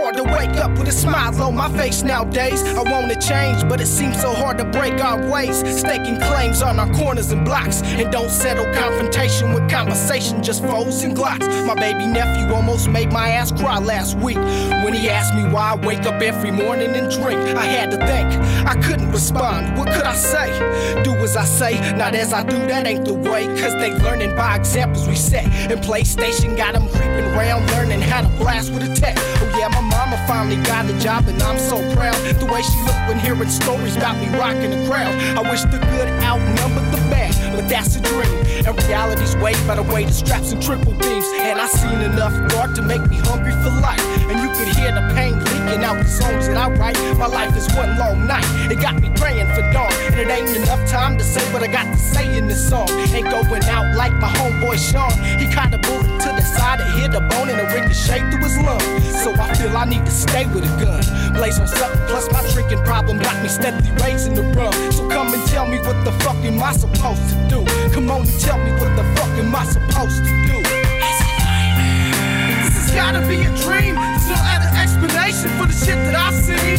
hard to wake up with a smile on my face nowadays. I wanna change, but it seems so hard to break our ways. Staking claims on our corners and blocks, and don't settle confrontation with conversation, just foes and glocks. My baby nephew almost made my ass cry last week when he asked me why I wake up every morning and drink. I had to think, I couldn't respond. What could I say? Do as I say, not as I do, that ain't the way. Cause they learning by examples we set. And PlayStation got them creeping around, learning how to blast with a tech. Oh yeah, my mama finally got a job and I'm so proud. The way she looked when hearing stories about me rocking the crowd. I wish the good outnumbered the bad, but that's a dream. And reality's way by the way the straps and triple beams. And I seen enough dark to make me hungry for life. And you could hear the pain leaking out the songs that I write. My life is one long night, it got me praying for dawn. And it ain't enough time to say what I got to say in this song. Ain't going out like my homeboy Sean. He caught a bullet to the side, it hit a bone and a ricochet through his lung. So I feel I need to stay with a gun, blaze on something, plus my drinking problem got me steadily raising the rum. So come and tell me what the fuck am I supposed to do? Come on and tell me what the fuck am I supposed to do? This has gotta be a dream. There's no other explanation for the shit that I've seen.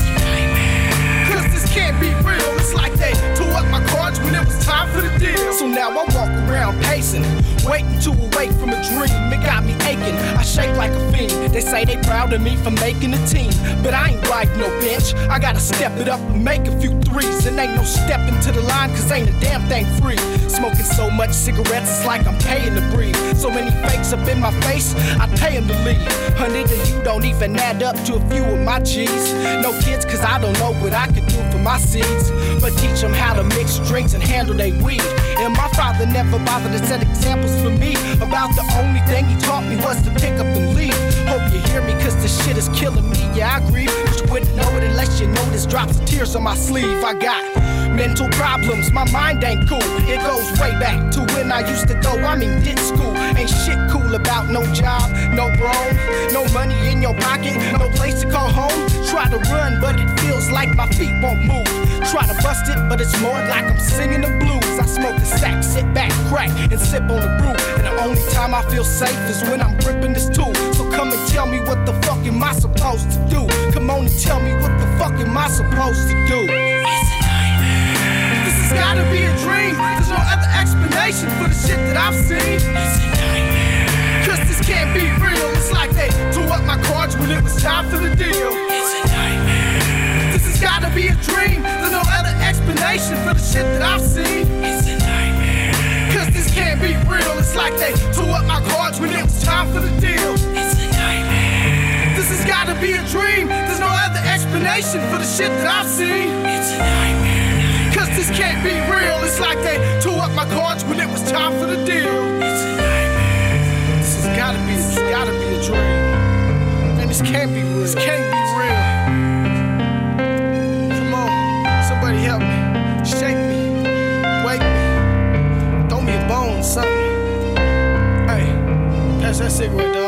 Cause this can't be real. It's like they tore up my cards when it was time for the deal. So now I walk around pacing, waiting to awake from a dream. It got me aching, I shake like a fiend. They say they proud of me for making a team, but I ain't like no bench. I gotta step it up and make a few threes. And ain't no stepping to the line, cause ain't a damn thing free. Smoking so much cigarettes, it's like I'm paying to breathe. So many fakes up in my face, I pay them to leave. Honey, you don't even add up to a few of my G's. No kids, cause I don't know what I could do for my seeds, but teach them how to mix drinks and handle they weed. And my father never bothered to set examples for me. About the only thing he taught me was to pick up and leave. Hope you hear me, cause this shit is killing me. Yeah, I grieve, but you wouldn't know it unless you notice drops of tears on my sleeve. I got mental problems, my mind ain't cool. It goes way back to when I used to go, did school. Ain't shit cool about no job, no bro, no money in your pocket, no place to call home. Try to run, but it feels like my feet won't move. Try to bust it, but it's more like I'm singing the blues. I smoke a sack, sit back, crack, and sip on the brew. And the only time I feel safe is when I'm gripping this tool. So come and tell me what the fuck am I supposed to do? Come on and tell me what the fuck am I supposed to do? This has gotta be a dream. There's no other explanation for the shit that I've seen. Cause this can't be real. It's like they tore up my cards when it was time for the deal. This has gotta be a dream. There's no other explanation for the shit that I've seen. Cause this can't be real. It's like they tore up my cards when it was time for the deal. This has gotta be a dream. There's no other explanation for the shit that I've seen. Cause this can't be real. It's like they tore up my cards when it was time for the deal. This has gotta be a dream. And this can't be real. This can't be real. Come on, somebody help me. Shake me, wake me, throw me a bone, something. Hey, pass that cigarette, dog.